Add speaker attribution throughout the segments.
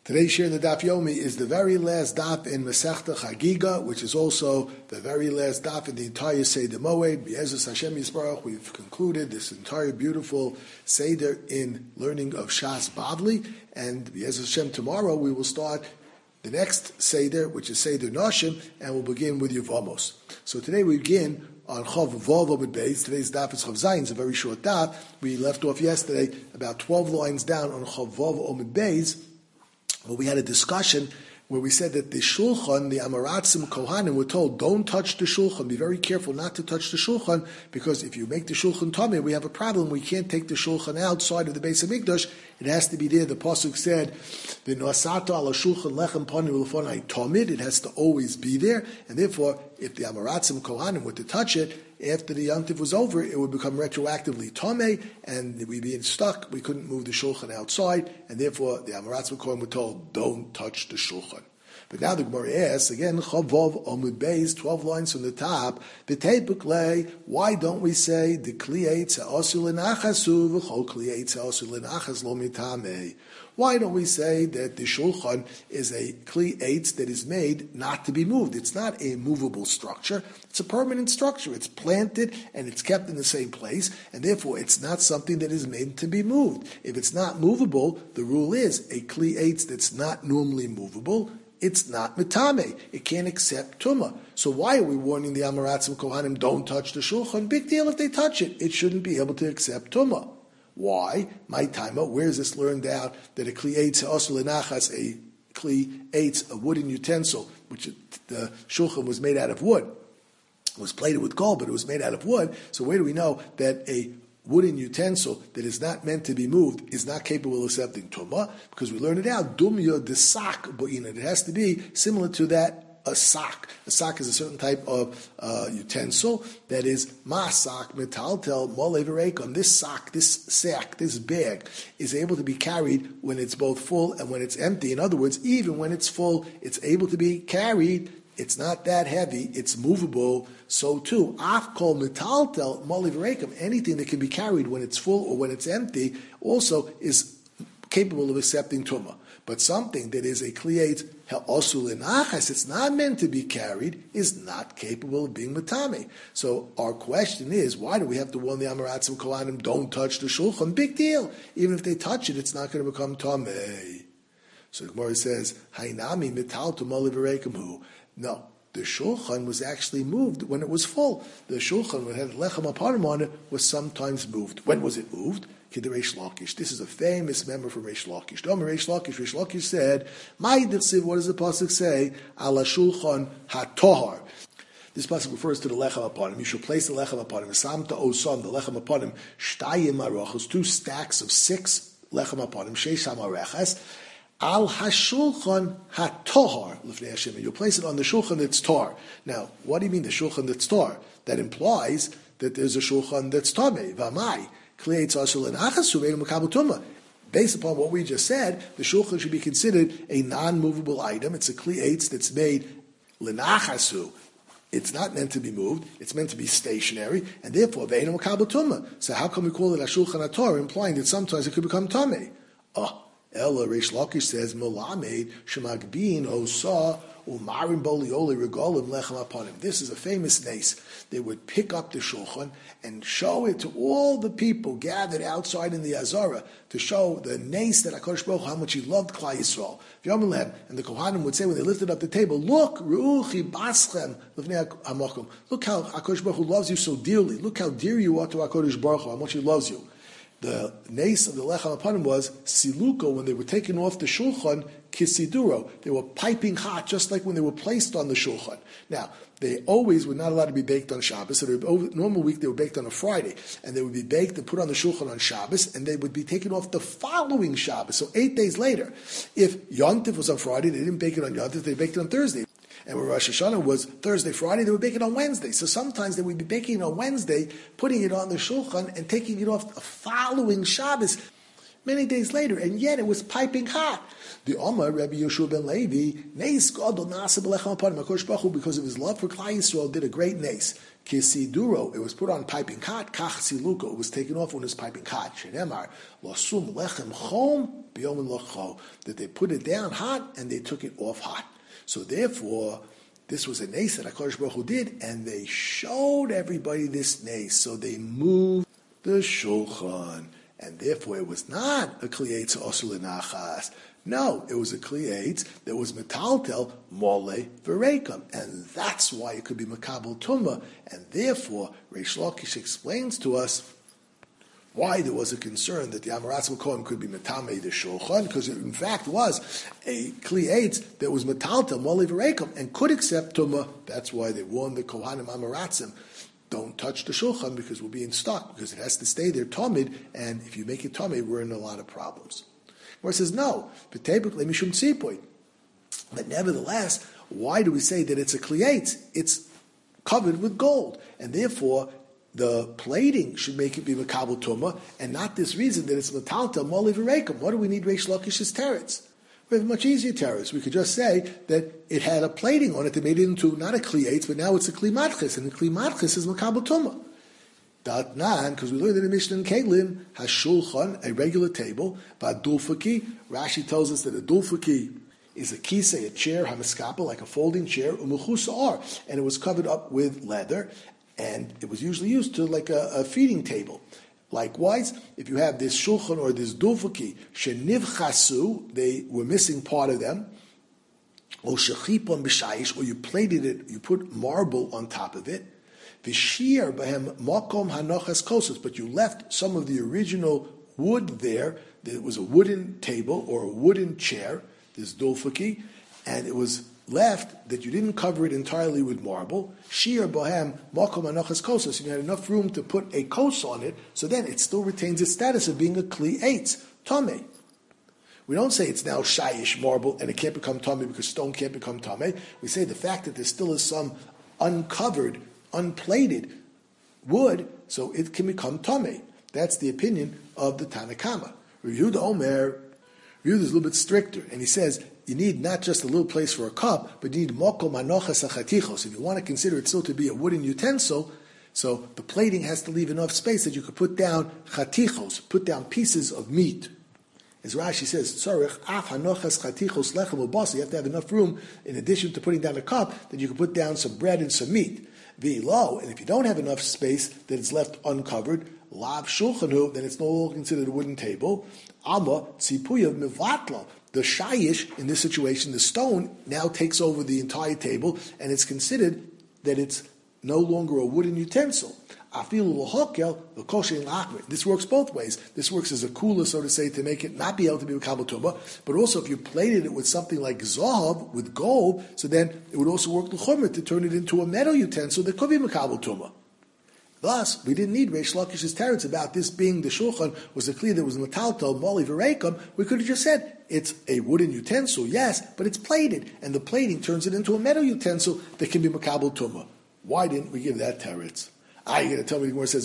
Speaker 1: Today's share in the Daf Yomi is the very last daf in Masechta Chagiga, which is also the very last daf in the entire Seder Moed. B'Ezus Hashem Yisbarach, we've concluded this entire beautiful Seder in learning of Shas Bavli, and B'Ezus Hashem tomorrow we will start the next Seder, which is Seder Noshim, and we'll begin with Yevamos. So today we begin on Chav Vav Omid Beis. Today's daf is Chav Zayin. It's a very short daf. We left off yesterday about 12 lines down on Chav Vav Omid Beis. Well, we had a discussion where we said that the Shulchan, the Amaratzim Kohanim, were told, don't touch the Shulchan. Be very careful not to touch the Shulchan, because if you make the Shulchan Tameh, we have a problem. We can't take the Shulchan outside of the Beis HaMikdash. It has to be there. The Pasuk said, "V'noasata ala Shulchan lechem panim u'lefonai tamid." It has to always be there. And therefore, if the Amaratzim Kohanim were to touch it, after the Yom Tov was over, it would become retroactively Tameh, and we'd be stuck. We couldn't move the Shulchan outside, and therefore the Amaratzim Kohanim were told, don't touch the Shulchan. But now the Gemara asks, again, Chavov Omud Beis, 12 lines from the top, V'teipuklei, why don't we say, the Kli'etz ha'osu l'nachasu, v'chol Kli'etz ha'osu l'nachas lo mitameh? Why don't we say that the Shulchan is a Kli'etz that is made not to be moved? It's not a movable structure. It's a permanent structure. It's planted and it's kept in the same place, and therefore it's not something that is made to be moved. If it's not movable, the rule is a Kli'etz that's not normally movable, it's not mitame. It can't accept tumah. So why are we warning the Amaratzim Kohanim, don't touch the Shulchan? Big deal if they touch it. It shouldn't be able to accept tumah. Why? My timer. Where is this learned out that a kli eitz ha'osu l'nachas, a kli eitz, a wooden utensil, which the Shulchan was made out of wood, it was plated with gold, but it was made out of wood. So where do we know that a wooden utensil that is not meant to be moved is not capable of accepting tumah? Because we learned it out. Dumya de sak bo'ina. It has to be similar to that. A sak. A sak is a certain type of utensil that is masak metaltel moleverekon. This sak, this sack, this bag is able to be carried when it's both full and when it's empty. In other words, even when it's full, it's able to be carried. It's not that heavy. It's movable. So too, afkol metaltel moleverekon. Anything that can be carried when it's full or when it's empty also is capable of accepting tumah. But something that is a kliyet ha'osu l'nachas, it's not meant to be carried, is not capable of being matame. So our question is, why do we have to warn the Amaratzim Kohanim, don't touch the Shulchan? Big deal. Even if they touch it, it's not going to become tameh. So the Gemara says, Hainami mital tumoli v'reikamhu. No, the Shulchan was actually moved when it was full. The Shulchan, when it had lechem aparim on it, was sometimes moved. When was it moved? Reish Lakish. This is a famous member from Reish Lakish. Reish Lakish said, "My dirsiv." What does the pasuk say? Ala shulchan hatohar. This pasuk refers to the lechem aponim. You should place the lechem aponim. Samta osam, the lechem aponim. Shtayim arachos, 2 stacks of 6 lechem aponim. Sheisham arachas. Al hashulchan hatohar l'fnei Hashem. You place it on the shulchan that's tar. Now, what do you mean the shulchan that's tar? That implies that there's a shulchan that's tamei. V'amai. Based upon what we just said, the shulchan should be considered a non-movable item. It's a kli eitz that's made l'nachasu. It's not meant to be moved. It's meant to be stationary, and therefore ve'enu makabel tumah. So how can we call it a shulchan hator, implying that sometimes it could become tamei? Ella Reish Lakish says melamed shemagbin osa. This is a famous nace. They would pick up the shulchan and show it to all the people gathered outside in the Azara to show the nace that HaKadosh Baruch Hu, how much he loved Klal Yisrael. And the Kohanim would say when they lifted up the table, look, look how HaKadosh Baruch Hu loves you so dearly. Look how dear you are to HaKadosh Baruch Hu, how much he loves you. The nace of the lechem aponim was siluko, when they were taken off the shulchan, kisiduro. They were piping hot, just like when they were placed on the shulchan. Now, they always were not allowed to be baked on Shabbos. So normal week they were baked on a Friday, and they would be baked and put on the shulchan on Shabbos, and they would be taken off the following Shabbos, so 8 days later. If Yom Tov was on Friday, they didn't bake it on Yom Tov, they baked it on Thursday. And when Rosh Hashanah was Thursday, Friday, they would bake it on Wednesday. So sometimes they would be baking it on Wednesday, putting it on the shulchan, and taking it off the following Shabbos. many days later, and yet it was piping hot. The Omar, Rabbi Yeshua ben Levi, Neis Gadol Nasa B'lechem Aparim, HaKadosh Baruch Hu, because of his love for Klal Yisrael, did a great Neis. Kisiduro, it was put on piping hot. Kach Siluko, it was taken off when it was piping hot. Shenemar, Lasum Lechem Chom, B'Yom L'Cho, that they put it down hot and they took it off hot. So therefore, this was a Neis that HaKadosh Baruch Hu did, and they showed everybody this Neis. So they moved the Shulchan, and therefore it was not a Kli Eitz Osur L'Nachas. No, it was a Kli Eitz that was metaltel mole v'reikam, and that's why it could be makabel tumma. And therefore, Reish Lakish explains to us why there was a concern that the Amaratz Makom could be metamei the shulchan, because it in fact was a Kli Eitz that was metaltel mole v'reikam and could accept tumma. That's why they warned the Kohanim Amaratzim, don't touch the shulchan because we'll be in stuck, because it has to stay there tamid, and if you make it tamid, we're in a lot of problems. Where it says no, but nevertheless, why do we say that it's a Kli Eitz? It's covered with gold, and therefore the plating should make it be makabel tumah, and not this reason that it's metalta moli v'reikum. What do we need Reish Lakish's teretz? We have a much easier teretz. We could just say that it had a plating on it that made it into not a Kli Eitz, but now it's a Kli Matchis, and the Kli Matchis is makabel tumah. Datnan, because we learned in the Mishnah in Kelim, Hashulchan, a regular table, Dulfaki. Rashi tells us that a Dulfaki is a kisei, a chair, hamiskapa, like a folding chair, umuchusar, and it was covered up with leather, and it was usually used to like a feeding table. Likewise, if you have this shulchan or this Dulfaki, shenivchasu, they were missing part of them, or shechipon b'shayish, or you plated it, you put marble on top of it, V'shir b'hem makom hanochas kosos, but you left some of the original wood there. There was a wooden table or a wooden chair, this dulfaki, and it was left that you didn't cover it entirely with marble. Shir b'hem makom hanochas kosos, and you had enough room to put a kos on it, so then it still retains its status of being a Kli Eitz, tameh. We don't say it's now shayish marble and it can't become tameh because stone can't become tameh. We say the fact that there still is some uncovered, unplated wood, so it can become tameh. That's the opinion of the Tanakama. Yehuda Omer, Yehuda is a little bit stricter, and he says you need not just a little place for a cup, but you need mokom anochas achatichos. If you want to consider it still to be a wooden utensil, so the plating has to leave enough space that you could put down chatichos, put down pieces of meat. As Rashi says, tzarich af hanochas chatichos lechem ubasa. You have to have enough room, in addition to putting down a cup, that you can put down some bread and some meat. V'lo, and if you don't have enough space that it's left uncovered, lav shulchanu, then it's no longer considered a wooden table. Ama tzipuyav mivatlo. The shayish, in this situation, the stone, now takes over the entire table, and it's considered that it's no longer a wooden utensil. This works both ways. This works as a cooler, so to say, to make it not be able to be a kabel tumah, but also if you plated it with something like zahav, with gold, so then it would also work l'chomer to turn it into a metal utensil that could be a kabel tumah. Thus, we didn't need Reish Lakish's teretz about this being the shulchan was a clear that was metaltal moli v'reikum. We could have just said it's a wooden utensil, yes, but it's plated, and the plating turns it into a metal utensil that can be makabel tumah. Why didn't we give that teretz? You're going to tell me the Gemara says,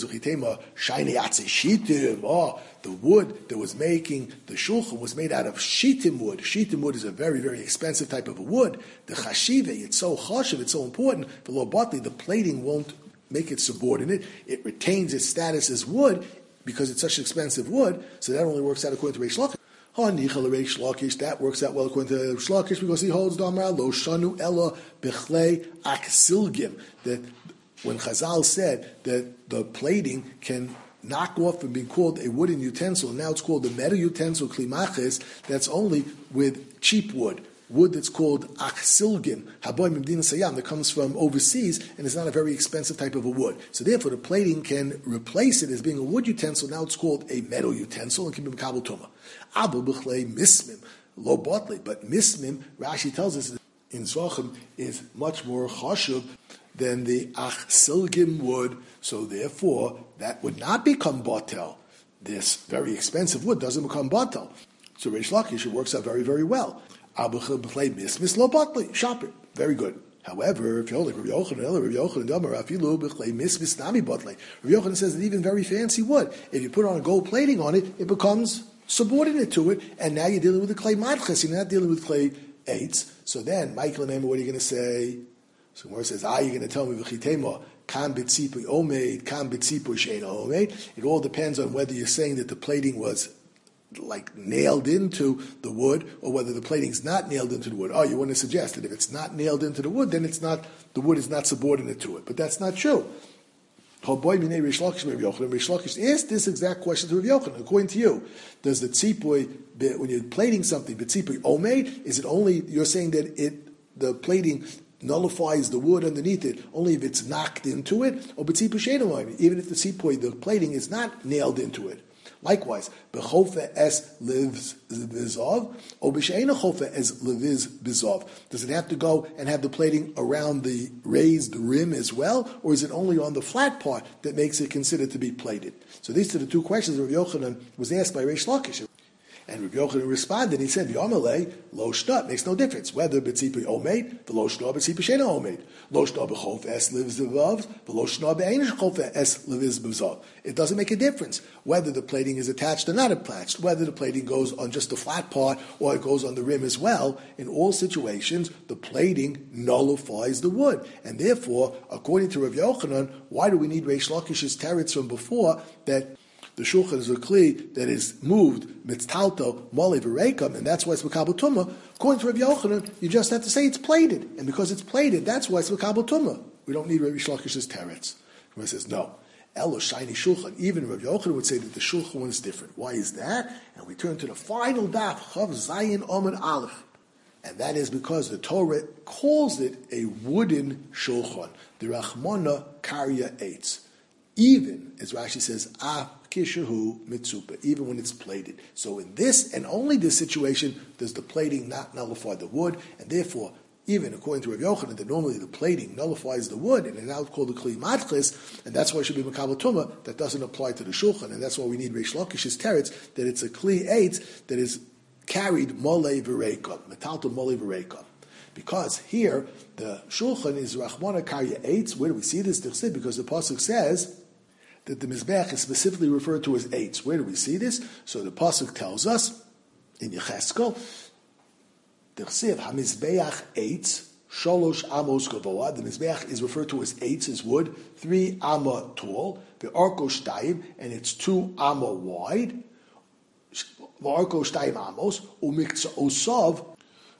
Speaker 1: the wood that was making the shulchan was made out of shitim wood. Shitim wood is a very, very expensive type of a wood. The chashive, it's so chashiv, it's so important. For lo batli, the plating won't make it subordinate. It retains its status as wood because it's such expensive wood. So that only works out according to Reish Lakish. That works out well according to Reish Lakish because he holds Damra lo shanu ella bichlei aksilgim, that when Chazal said that the plating can knock off from being called a wooden utensil, and now it's called a metal utensil, klimaches, that's only with cheap wood that's called achsilgim, haboy mimdin sayam, that comes from overseas, and is not a very expensive type of a wood. So therefore, the plating can replace it as being a wood utensil. Now it's called a metal utensil, and can be makabel tumah. Abu b'chlei mismim, lo botlei, but mismim, Rashi tells us, in Zvachim, is much more chashuv than the achsilgim wood, so therefore that would not become batel. This very expensive wood doesn't become batel. So Reish Lakish, it works out very, very well. Very good. However, if you hold like Rabbi Yochanan says that even very fancy wood, if you put on a gold plating on it, it becomes subordinate to it, and now you're dealing with the clay madches, you're not dealing with clay eitz. So then, Michael, remember, what are you going to say? So Gemara says, you're going to tell me, v'chitema, kam b'tzipui omeid, kam b'tzipui she'ena omeid. It all depends on whether you're saying that the plating was like nailed into the wood, or whether the plating's not nailed into the wood. You want to suggest that if it's not nailed into the wood, then the wood is not subordinate to it. But that's not true. Rish Lakish asked this exact question to Rav Yochanan. According to you, does the tzipui, when you're plating something, the tzipui omeid, is it only, you're saying that the plating nullifies the wood underneath it only if it's knocked into it, or b'tzipui she'ena omeid, even if the tzipui, the plating, is not nailed into it? Likewise, b'chofa es lives bizov, or b'she'ena chofa es lives bizov. Does it have to go and have the plating around the raised rim as well, or is it only on the flat part that makes it considered to be plated? So these are the two questions Rav Yochanan was asked by Reish Lakish. And Rav Yochanan responded, he said, V'amalei, lo shna, makes no difference. Whether b'tzipui omeid, v'lo shna b'tzipui she'ena omeid. Lo shna b'chof es lives b'vav, v'lo shna b'ein chof es lives b'vav. It doesn't make a difference whether the plating is attached or not attached, whether the plating goes on just the flat part or it goes on the rim as well. In all situations, the plating nullifies the wood. And therefore, according to Rav Yochanan, why do we need Reish Lakish's teretz from before that the shulchan is a kli that is moved mitztalto mali v'reikam, and that's why it's makabel tumah. According to Rav Yochanan, you just have to say it's plated, and because it's plated, that's why it's makabel tumah. We don't need Rav Lakish's teretz. He says no. Elo shiny shulchan. Even Rav Yochanan would say that the shulchan one is different. Why is that? And we turn to the final daf chav zayin omid aleph, and that is because the Torah calls it a wooden shulchan, the Rachmana karya eitz. Even, as Rashi says, kishahu mitzupa, even when it's plated. So in this and only this situation does the plating not nullify the wood, and therefore, even according to Rav Yochanan, that normally the plating nullifies the wood, and it's now called the kli madchis, and that's why it should be makabel tumah. That doesn't apply to the shulchan, and that's why we need Reish Lakish's teretz, that it's a kli eitz that is carried molei v'reikam, metalto molei v'reikam. Because here the shulchan is rachmana karya eitz. Where do we see this? Because the pasuk says that the Mizbeach is specifically referred to as eitz. Where do we see this? So the pasuk tells us in Yecheskel, D'chsev HaMizbeach eitz shalosh amos gavoa. The Mizbeach is referred to as eitz, as wood, 3 amma tall, ve'arko shtayim, and it's 2 amma wide. Ve'arko shtayim amos u'mikza osav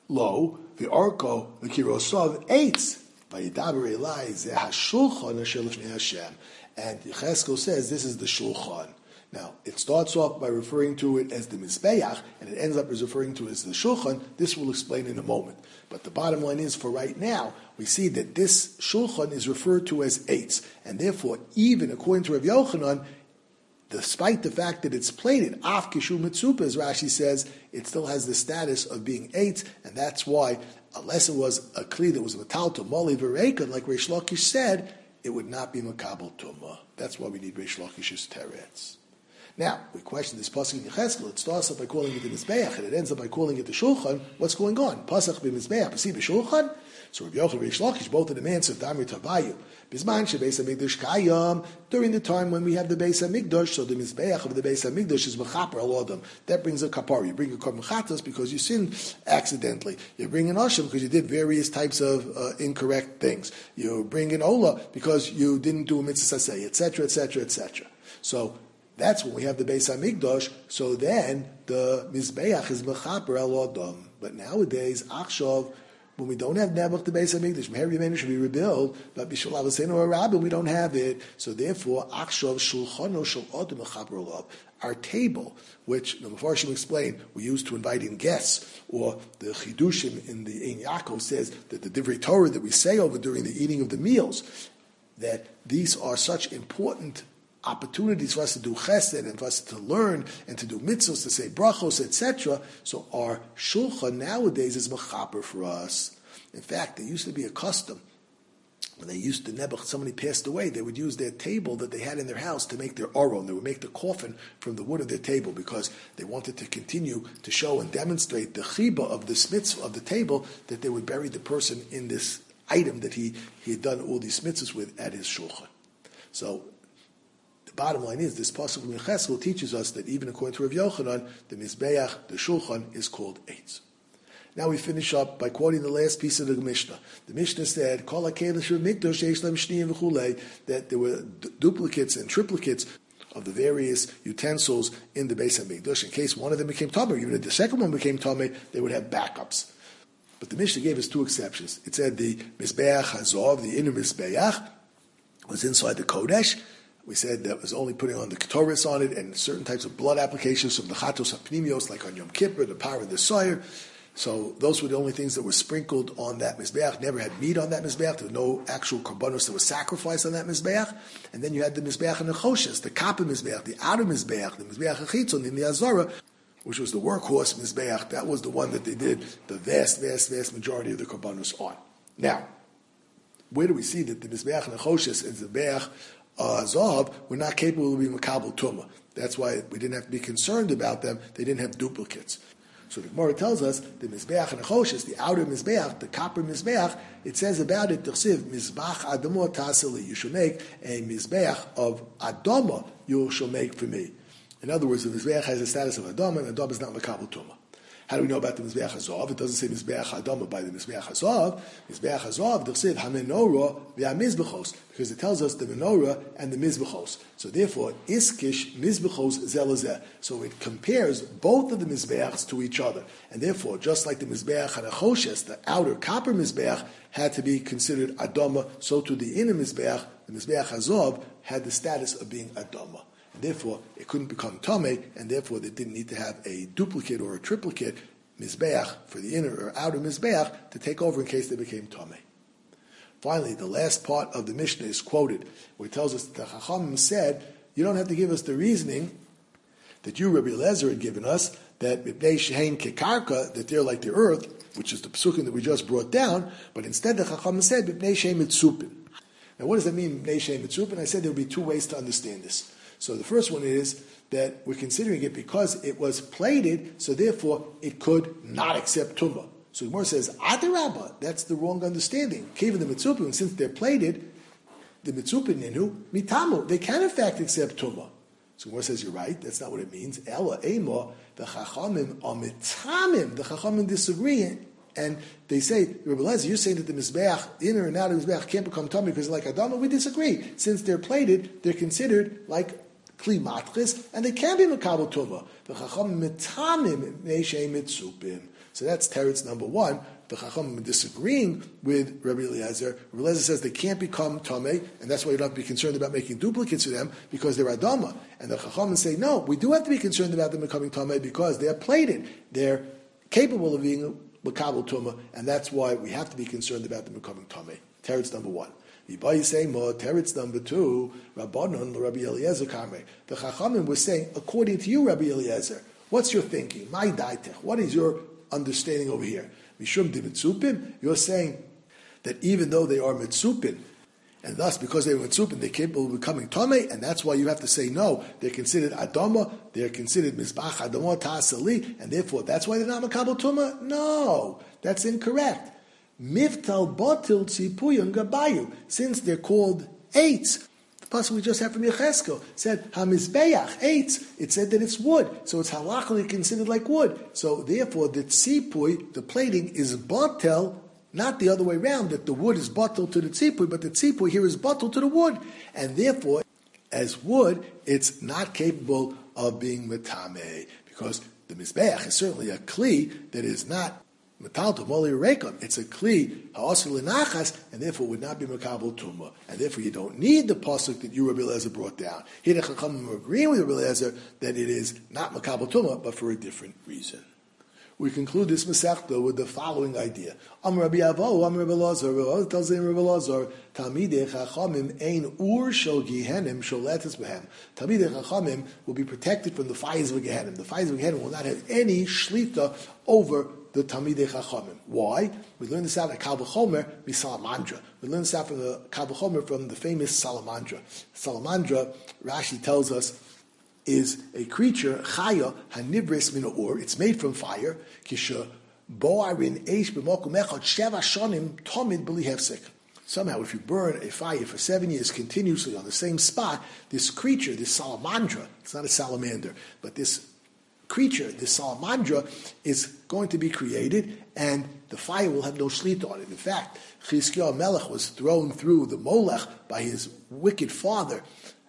Speaker 1: lo ve'arko v'kirosav eitz. Vayidaber Elai zeh hashulchan asher lifnei Hashem. And Yecheskel says this is the shulchan. Now, it starts off by referring to it as the Mizbeach, and it ends up as referring to it as the shulchan. This we'll explain in a moment. But the bottom line is, for right now, we see that this shulchan is referred to as eitz. And therefore, even according to Rav Yochanan, despite the fact that it's plated, af kishu mitzupa, as Rashi says, it still has the status of being eitz, and that's why, unless it was a kli that was metalto mali v'reikam, like Reish Lakish said, it would not be makabel tumah. That's why we need Reish Lakish's teretz. Now, we question this pasuk in Yecheskel. It starts up by calling it the Mizbeach, and it ends up by calling it the Shulchan. What's going on? Pasuk b'Mizbeach, b'si b'Shulchan? So Rav Yochanan and Reish Lakish, both of them answered, Damir Tavayu. Bisman shebeis HaMikdash kayam, during the time when we have the Beis HaMikdash, so the Mizbeach of the Beis HaMikdash is mechaper al adam. That brings a kapar. You bring a korban chatas because you sinned accidentally. You bring an asham because you did various types of incorrect things. You bring an ola because you didn't do a mitzvah saseh, etc., etc., etc. So that's when we have the Beis HaMikdash. So then the Mizbeach is mechaper al adam. But nowadays, achshav, when we don't have Nebuch the Beis HaMikdash, Meher Yemenu should be rebuilt, but Bishul Avosenu or Rabbin, we don't have it. So therefore, Achshav Shulchano Shel Adam Mechaper Olav. Our table, which the Mefarshim explain, we use to invite in guests, or the Chidushim in the Ein Yaakov says that the Divrei Torah that we say over during the eating of the meals, that these are such important opportunities for us to do chesed and for us to learn and to do mitzvahs, to say brachos, etc. So our shulchan nowadays is mechaper for us. In fact, there used to be a custom when they used to Nebuch, somebody passed away, they would use their table that they had in their house to make their aron. They would make the coffin from the wood of their table because they wanted to continue to show and demonstrate the chiba of the mitzvah of the table, that they would bury the person in this item that he had done all these mitzvahs with at his shulchan. So The bottom line is, this pasuk in Cheskel teaches us that even according to Rav Yochanan, the Mizbeach, the Shulchan, is called Eitz. Now we finish up by quoting the last piece of the Mishnah. The Mishnah said, that there were duplicates and triplicates of the various utensils in the Beis HaMikdash. In case one of them became Tameh, even if the second one became Tameh, they would have backups. But the Mishnah gave us two exceptions. It said the Mizbeach Hazov, the inner Mizbeach, was inside the Kodesh. We said that was only putting on the Ketores on it and certain types of blood applications from the Chatos HaPnimios, like on Yom Kippur, the power of the Soyer. So those were the only things that were sprinkled on that Mizbeach. Never had meat on that Mizbeach. There was no actual korbanos that was sacrificed on that Mizbeach. And then you had the Mizbeach and the Choshes, the Kappa Mizbeach, the outer Mizbeach, the Mizbeach HaChitzon in the Azara, which was the workhorse Mizbeach. That was the one that they did the vast majority of the korbanos on. Now, where do we see that the Mizbeach and the Choshes and the Mizbeach Zahav were not capable of being Makabel Tumah? That's why we didn't have to be concerned about them. They didn't have duplicates. So the Gemara tells us the Mizbeach and the Choshes, the outer Mizbeach, the copper Mizbeach, it says about it, T'chsiv, Mizbach Adamo Tasali, you shall make a Mizbeach of Adama, you shall make for me. In other words, the Mizbeach has the status of Adama, and Adama is not Makabel Tumah. How do we know about the Mizbeach HaZahav? It doesn't say Mizbeach Adama by the Mizbeach HaZahav. Mizbeach HaZahav, T'chsiv, HaMenorah v'HaMizbechos, because it tells us the menorah and the mizbechos. So therefore, iskish mizbechos zelazeh. So it compares both of the mizbeachs to each other. And therefore, just like the mizbeach hanachoshes, the outer copper mizbeach, had to be considered adama, so to the inner mizbeach, the mizbeach hazov, had the status of being adama. And therefore, it couldn't become tameh, and therefore they didn't need to have a duplicate or a triplicate mizbeach for the inner or outer mizbeach to take over in case they became tameh. Finally, the last part of the Mishnah is quoted, where it tells us that the Chachamim said, you don't have to give us the reasoning that you, Rabbi Eliezer, had given us, that Mipnei Shehein Kekarka, that they're like the earth, which is the psukim that we just brought down, but instead the Chachamim said, Mipnei Shehein Mitzupin. Now what does that mean, Mipnei Shehein Mitzupin? I said there would be two ways to understand this. So the first one is that we're considering it because it was plated, so therefore it could not accept Tumah. So Gemara says, Adarabba, that's the wrong understanding. Kevin the Mitzupin, since they're plated, the Mitzupin Ninu, Mitamu, they can in fact accept Tumah. So Gemara says, you're right, that's not what it means. Ella, Ema, the Chachamim are Mitamim. The Chachamim disagree, and they say, Rabbi Eliezer, you're saying that the Mizbeach, inner and outer Mizbeach, can't become Tumah because they're like Adama. We disagree. Since they're plated, they're considered like Kli Matchis, and they can be Makabel Tumah. The Chachamim Mitamim, Meishei Mitzupim. So that's teretz number one. The Chachamim disagreeing with Rabbi Eliezer. Rabbi Eliezer says they can't become tamei, and that's why you don't have to be concerned about making duplicates of them because they're adama. And the Chachamim say, no, we do have to be concerned about them becoming tamei because they're plated. They're capable of being makabel tumah, and that's why we have to be concerned about them becoming tamei. Teretz number one. Teretz number two, Rabbanon, Rabbi Eliezer Karmei. The Chachamim was saying, according to you, Rabbi Eliezer, what's your thinking? My daitech. What is your understanding over here? Mishum di mitzupin, you're saying that even though they are mitzupin, and thus because they were mitzupin, they're capable of becoming tamei, and that's why you have to say no. They're considered adama, they're considered mizbach adama ta'asali, and therefore that's why they're not makabel tumah? No, that's incorrect. Mivtal botil tzipuyon gabayu, since they're called eights. The pasuk we just had from Yecheskel said hamizbeach eitz. It said that it's wood, so it's halachically considered like wood. So therefore, the tzipui, the plating, is batel, not the other way around. That the wood is batel to the tzipui, but the tzipui here is batel to the wood, and therefore, as wood, it's not capable of being metame because the mizbeach is certainly a kli that is not. It's a kli ha'asir l'nachas, and therefore would not be makabel tumah, and therefore you don't need the pasuk that you, Rabbi Eliezer, brought down. Here the Chachamim are agreeing with Rabbi Eliezer that it is not makabel tumah, but for a different reason. We conclude this Masechta with the following idea: Am Rabbi Avo, Am Rabbi Elazar. Tells him Rabbi Elazar, Talmidei Chachamim ein ur shel Gehenim sholetes behem. Talmidei Chachamim will be protected from the fires of Gehenim. The fires of Gehenim will not have any shlita over the Talmidei Chachamim. Why? We learn this out of Kal V'chomer Salamandra. We learn this out from the Kal V'chomer from the famous Salamandra. Salamandra, Rashi tells us, is a creature, chaya, hanibris min or. It's made from fire. Kisha boarin eish b'mokum echad sheva shonim tomid b'li hefsek. Somehow, if you burn a fire for 7 years continuously on the same spot, this creature, this salamandra, it's not a salamander, but this creature, this salamandra, is going to be created, and the fire will have no shlita on it. In fact, Chizkiyahu Melech was thrown through the molech by his wicked father,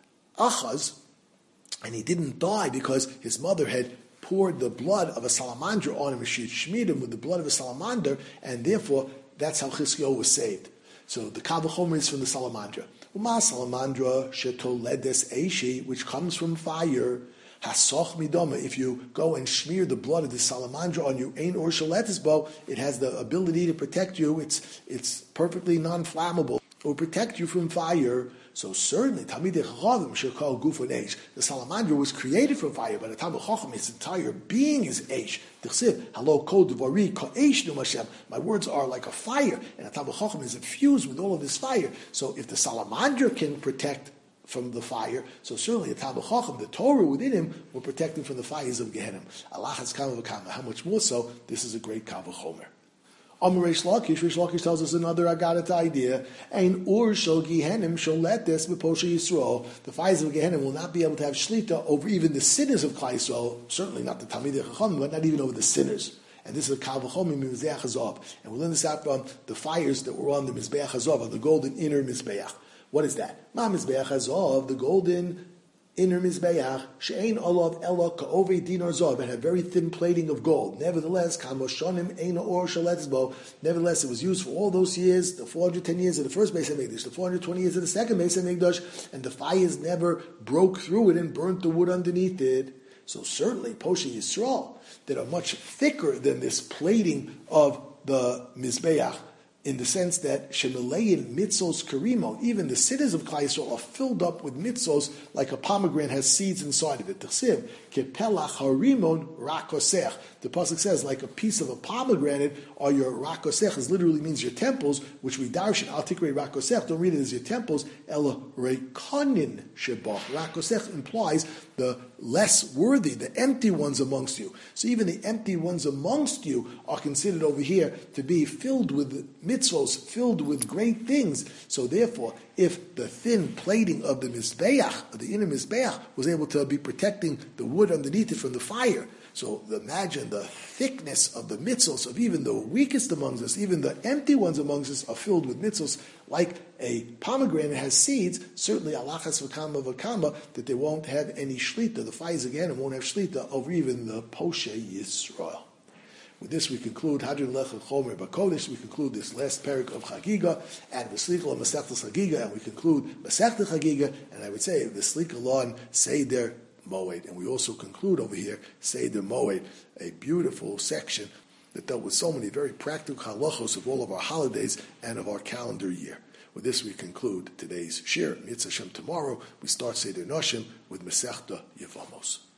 Speaker 1: Achaz, and he didn't die because his mother had poured the blood of a salamandra on him. She had smeared him with the blood of a salamander, and therefore that's how Chizkiyahu was saved. So the Kal V'chomer is from the salamandra. Uma salamandra shetoledes eishi, which comes from fire. Hasoch midoma. If you go and smear the blood of the salamandra on you, ein or shaletis bo, it has the ability to protect you. It's perfectly non-flammable. It will protect you from fire. So certainly, Talmidei Chachamim should call Gufon Eish. The salamandra was created from fire, but a Talmid Chacham, its entire being is Eish. T'chsiv, halo kol dvari ka Eish num Hashem. My words are like a fire, and a Talmid Chacham is infused with all of this fire. So if the salamandra can protect from the fire, so certainly a Talmid Chacham, the Torah within him, will protect him from the fires of Gehenna. Allah has kama v'kama. How much more so? This is a great Kal V'chomer. Reish Lakish tells us another Agadat idea. Ein ur shel Gehenim shall let this b'poshe Yisrael. The fires of Gehenim will not be able to have shlita over even the sinners of Klal Yisrael. Certainly not the Talmidei Chachamim, but not even over the sinners. And this is a Kal V'chomer Mizbeach Hazav. And we'll learn this out from the fires that were on the Mizbeach Hazav, on the golden inner Mizbeach. What is that? Ma Mizbeach Hazav, the golden inner Mizbeach, she'ein olav ela ka'ovei dinar zav, and had very thin plating of gold. Nevertheless, kamoshonim ein or shaletzbo. Nevertheless, it was used for all those years, the 410 years of the first Beis HaMikdash, the 420 years of the second Beis HaMikdash, and the fires never broke through it and burnt the wood underneath it. So certainly, Poshe Yisrael, that are much thicker than this plating of the Mizbeach, in the sense that Shemeleyin mitzos karimo, even the sinners of Klal Yisrael are filled up with mitzos like a pomegranate has seeds inside of it. T'chsiv, kepelach harimon rakosech. The pasuk says, like a piece of a pomegranate are your rakosech, is literally means your temples, which we darshan al tikrei rakosech, don't read it as your temples, ela reikonin shebach. Rakosech implies the less worthy, the empty ones amongst you. So even the empty ones amongst you are considered over here to be filled with mitzvos, filled with great things. So therefore, if the thin plating of the Mizbeach, of the inner Mizbeach, was able to be protecting the wood underneath it from the fire, so imagine the thickness of the mitzvos of even the weakest amongst us, even the empty ones amongst us are filled with mitzvos like a pomegranate has seeds. Certainly, Allah has v'kama that they won't have any shlita. The fires again and won't have shlita over even the Poshe Yisrael. With this, we conclude Hadron Lech Chomer Bakodesh. We conclude this last parak of Chagiga and the Slicha of Masechtas Chagiga, and we conclude Masechtas Chagiga, and I would say the Slicha Lon Seder Moed. And we also conclude over here Seder Moed, a beautiful section that dealt with so many very practical halachos of all of our holidays and of our calendar year. With this, we conclude today's shir. Mitzvah Hashem tomorrow, we start Seder Noshim with Masechta Yevamos.